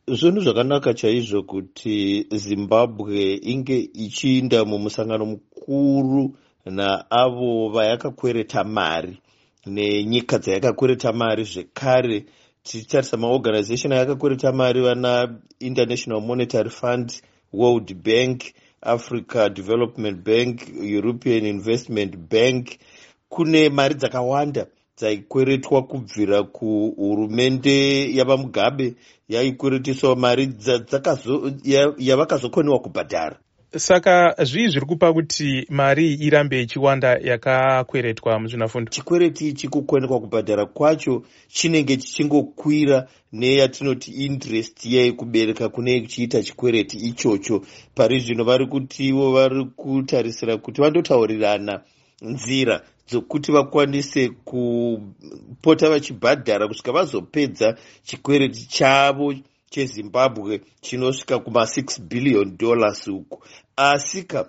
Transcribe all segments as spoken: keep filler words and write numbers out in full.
Zvinhu zvakanaka chaizvo kuti Zimbabwe inge ichiinda mumusangano mukuru naavo vayakakwereta mari nenyika dzayakakwereta mari. Zvekare tichitarisa maorganization ayakakwereta mari vana International Monetary Fund, World Bank, Africa Development Bank, European Investment Bank. Kune mari dzakawanda dzaikweretwa kubvira kuhurumende yavaMugabe, yaikweretiswa mari yavakazokoniwa kubhadhara. Saka zvii zviri kupa kuti mari irambe ichiwanda yakakweretwa muzvinafundo? Chikwereti ichi kukoniwa kubhadhara kwacho chinenge chichingokwira neyatinoti interest yekubereka kune chiita chikwereti ichocho. Pari zvino vari kutiwo vari kutarisira kuti vandotaurirana nzira dzokuti vakwanise kupota vachibhadhara kusvika vazopedza chikwereti chavo cheZimbabwe chinosvika kuma six billion dollars uku. Asika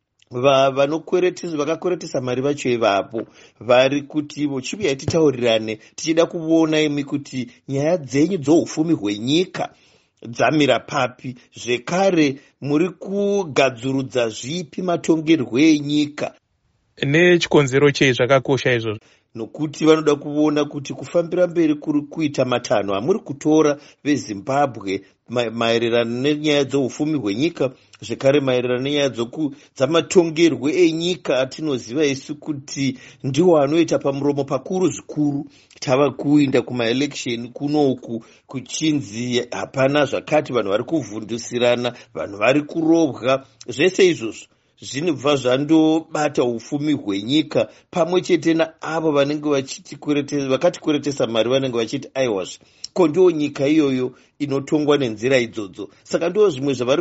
vakakweretesa mari vacho ivapo vari kuti chibuyai titaurirane tichida kuona imi kuti nyaya dzenyu dzoufumi hwenyika dzamira papi, zvekare muri kugadzurudza zvipi matongerwo enyika. Nechikonzero chei zvakakosha izvozvo? Nokuti vanoda kuona kuti kufambira mberi kuri kuita matanho amuri kutora veZimbabwe maererano nenyaya dzoufumi hwenyika, zvekare maererano nenyaya dzamatongerwo enyika atinoziva isu kuti ndiwo anoita pamuromo pakuru zvikuru. Tava kuinda kumaelection kunoku kuchinzi hapana zvakati, vanhu vari kuvhundusirana, vanhu vari kurobwa. Zvese izvozvo zvinobva zvandobata ufumi hwenyika, pamwe chete naavo vanenge vakatikweretesa mari vanenge vachiti aiwazve ko ndiwo nyika iyoyo inotongwa nenzira idzodzo. Saka ndo zvimwe zvavari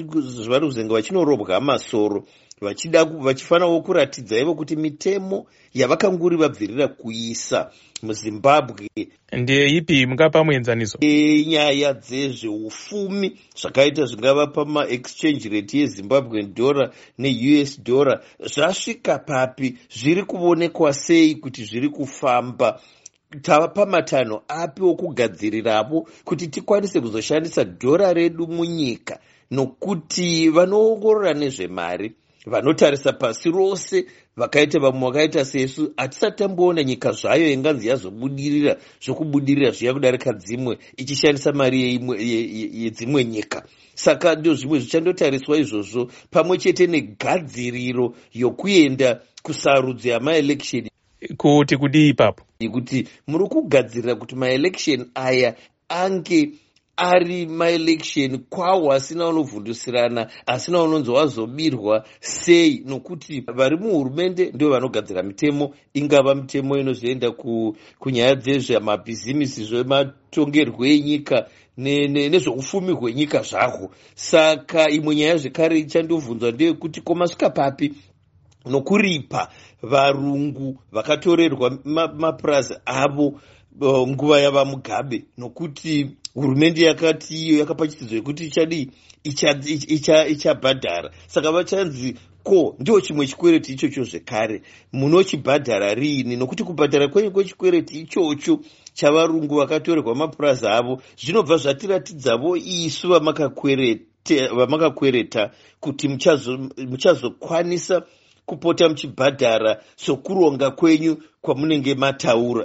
kuzenga vachinorobwa masoro, vachida vachifanawo kuratidza ivo kuti mitemo yavakanguri vabvirira kuisa muZimbabwe ndeipi. Mungapa muenzaniso? Nyaya dzezveufumi zvakaita zvingava pama-exchange rate yeZimbabwean dollar ne-U S dollar zvasvika papi, zviri kuonekwa sei kuti zviri kufamba. Tava pamatanho api okugadzirirapo kuti tikwanise kuzoshandisa dhora redu munyika, nokuti vanoongorora nezvemari vanotarisa pasi rose vakaita vamwe vakaita sesu hatisati tamboona nyika zvayo inganzi yazobudirira zvokubudirira zviya kudarika dzimwe ichishandisa mari yedzimwe nyika. Saka ndio zvimwe zvichandotariswa izvozvo, pamwe chete negadziriro yokuenda kusarudzo yamaelection. Kuti kudii ipapo? Kuti muri kugadzirira kuti maelection aya ange ari maelection kwawo asina unovhundusirana, asina unonzi wazobirwa sei, nokuti vari muhurumende ndio vanogadzira mitemo, ingava mitemo inozoenda kunyaya dzezvemabhizimisi zvematongerwo enyika nezveufumi hwenyika zvahwo. Saka imwe nyaya zvekare ichandobvunzwa ndeyekuti komasvika papi nokuripa varungu vakatorerwa mapurazi avo nguva yavaMugabe, nokuti hurumende yakati iyo yakapachitidzwa yekuti ichadii ichabhadhara. Saka vachanzi ko ndiwo chimwe chikwereti ichocho zvekare munochibhadhara riini, nokuti kubhadhara kwenyu kwechikwereti ichocho chavarungu vakatorerwa mapurazi avo zvinobva zvatiratidzavo isu vamakakwereta kuti muchazokwanisa kupota muchibhadhara sokuronga kwenyu kwamunenge mataura.